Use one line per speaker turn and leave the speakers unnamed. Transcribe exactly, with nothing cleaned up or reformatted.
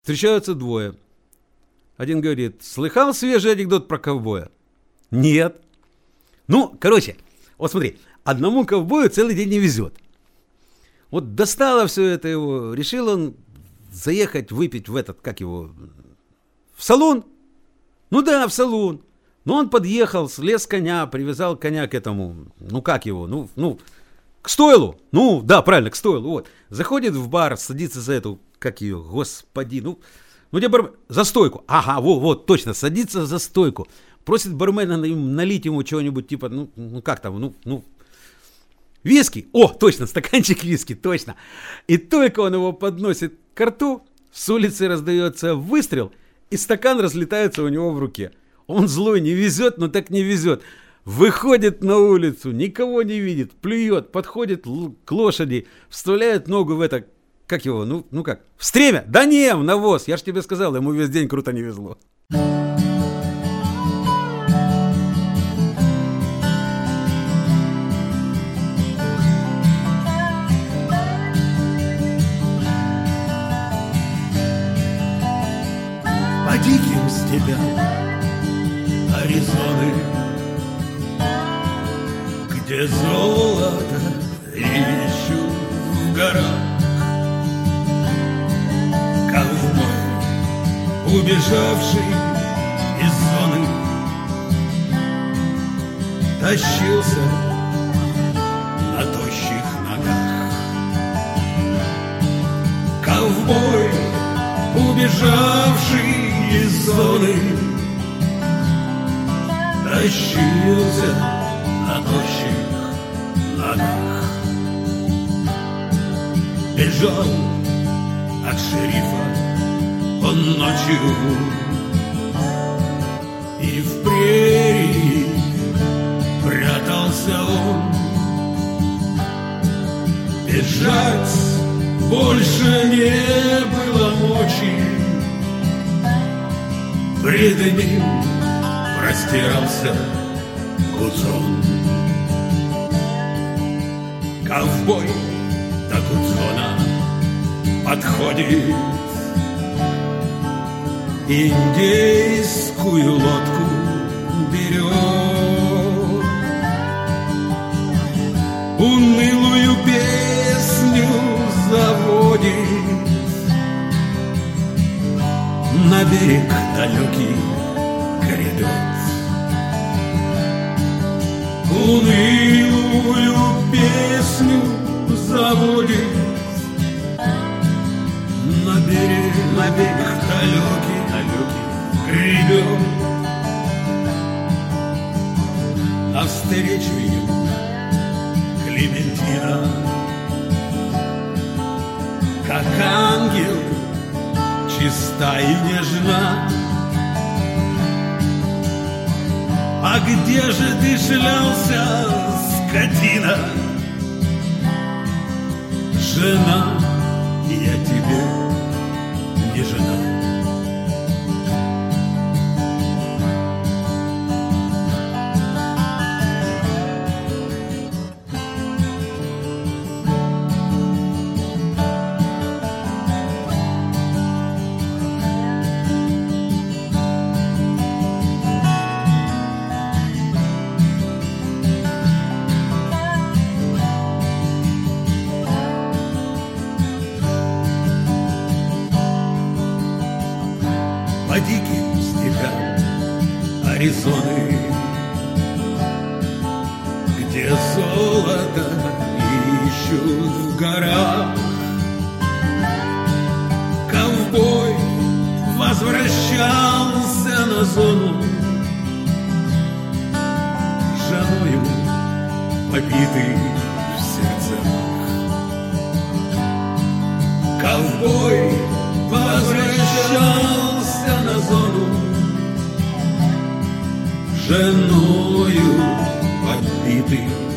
Встречаются двое. Один говорит: слыхал свежий анекдот про ковбоя? Нет. Ну, короче, вот смотри, одному ковбою целый день не везет. Вот достало все это его, решил он заехать выпить в этот, как его, в салон. Ну да, в салон. Но он подъехал, слез с коня, привязал коня к этому, ну как его, ну, ну, к стойлу. Ну, да, правильно, к стойлу, вот. Заходит в бар, садится за эту, как ее, господи, ну, ну где бармен, за стойку. Ага, вот, вот, точно, садится за стойку. Просит бармена налить ему чего-нибудь, типа, ну, ну как там, ну, ну, виски. О, точно, стаканчик виски, точно. И только он его подносит к рту, с улицы раздается выстрел, и стакан разлетается у него в руке. Он злой, не везет, но так не везет. Выходит на улицу, никого не видит, плюет, подходит к лошади, вставляет ногу в это, как его, ну, ну как, в стремя. Да не, в навоз, я ж тебе сказал, ему весь день круто не везло.
По диким степям Аризоны, где золото ищут в горах, ковбой, убежавший из зоны, тащился на тощих ногах. Ковбой, убежавший из зоны, тащился на тощих ногах. Бежал от шерифа он ночью, и в прерии прятался он. Бежать больше не было мочи, пред ним простирался Гудзон. Ковбой до Гудзона подходит, индейскую лодку берет, унылую песню заводит на берег далекий грядет. Унылую песню заводит на берег, на берег далекий, далекий грядет. Навстречу ему Клементина, как ангел, чиста и нежна. А где же ты шлялся, скотина? Жена, я тебе не жена. По диким степям Аризоны, где золото ищут в горах, ковбой возвращался на зону, женою побитый в сердцах. Ковбой возвращался на зону, женою побитый